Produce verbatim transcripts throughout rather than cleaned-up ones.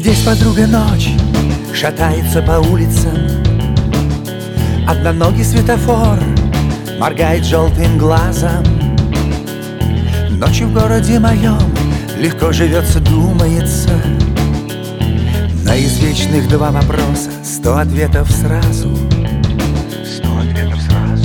Здесь подруга ночь шатается по улицам. Одноногий светофор моргает желтым глазом. Ночью в городе моем легко живется, думается. На извечных два вопроса сто ответов сразу. Сто ответов сразу.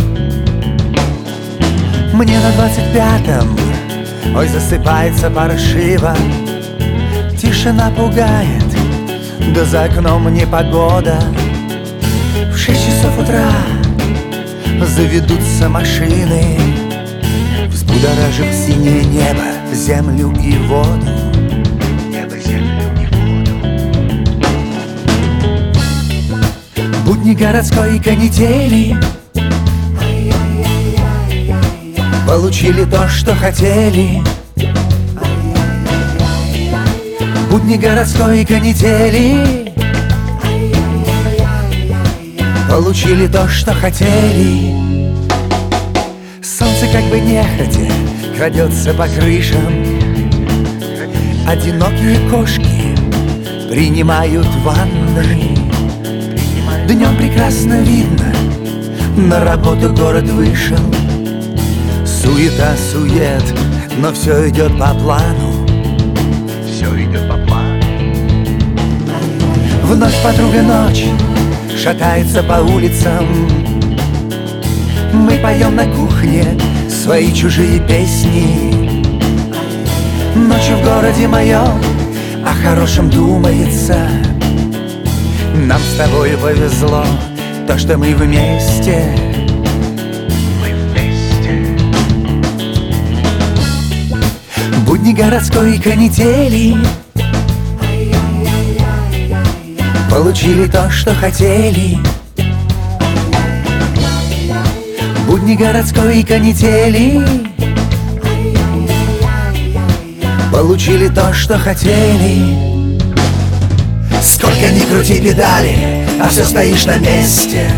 Мне на двадцать пятом, ой, засыпается паршиво. Тишина пугает, да за окном непогода. В шесть часов утра заведутся машины, взбудоражив синее небо, землю и воду. Небо, землю и воду. Будни городской канители получили то, что хотели. Будни городской канители получили то, что хотели. Солнце как бы нехотя крадется по крышам. Одинокие кошки принимают ванны. Днем прекрасно видно, на работу город вышел. Суета-сует, но все идет по плану. Все идет по плану. Вновь подруга ночь шатается по улицам. Мы поем на кухне свои чужие песни. Ночью в городе моем о хорошем думается. Нам с тобой повезло, то, что мы вместе. Мы вместе. Будни городской канители получили то, что хотели. Будни городской канители получили то, что хотели. Сколько ни крути педали, а все стоишь на месте.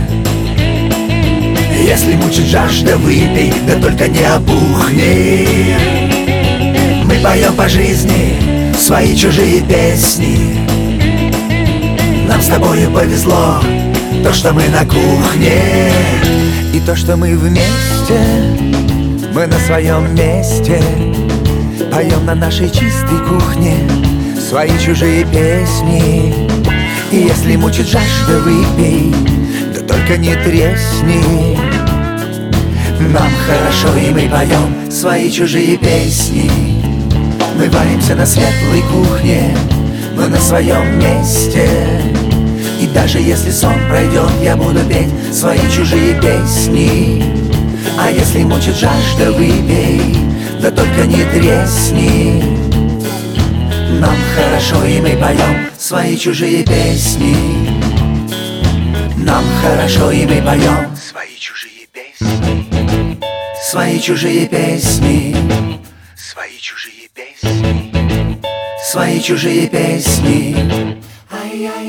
Если мучит жажда, выпей, да только не опухни. Мы поем по жизни свои чужие песни. Нам с тобою повезло, то, что мы на кухне. И то, что мы вместе, мы на своем месте. Поем на нашей чистой кухне свои чужие песни. И если мучит жажда, выпей, да только не тресни. Нам хорошо, и мы поем свои чужие песни. Мы варимся на светлой кухне, мы на своем месте. И даже если сон пройдет, я буду петь свои чужие песни. А если мучит жажда, выпей, да только не тресни. Нам хорошо, и мы поем свои чужие песни. Нам хорошо, и мы поем свои чужие песни. Свои чужие песни. Свои чужие песни. Свои чужие песни. Ай-яй.